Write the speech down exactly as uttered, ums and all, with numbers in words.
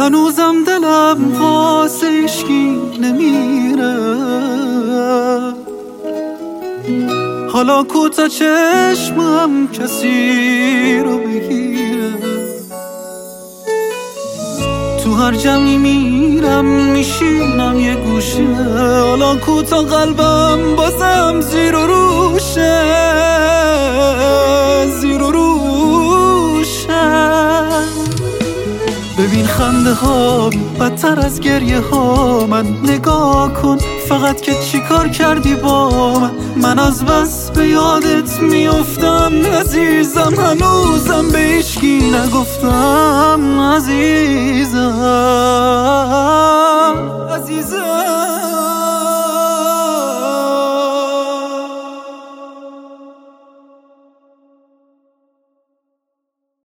هنوزم دلم واسه عشقی نمیره، حالا کوتا چشمم کسی رو بگیره. تو هر جمعی میرم میشینم یه گوشه، حالا کوتا قلبم بازم زیر و روشه، زیر و روشه. ببین خنده ها بدتر از گریه ها، من نگاه کن فقط که چی کار کردی با من. من از بس به یادت میافتم عزیزم، هنوزم به هیچکی نگفتم عزیزم، عزیزم.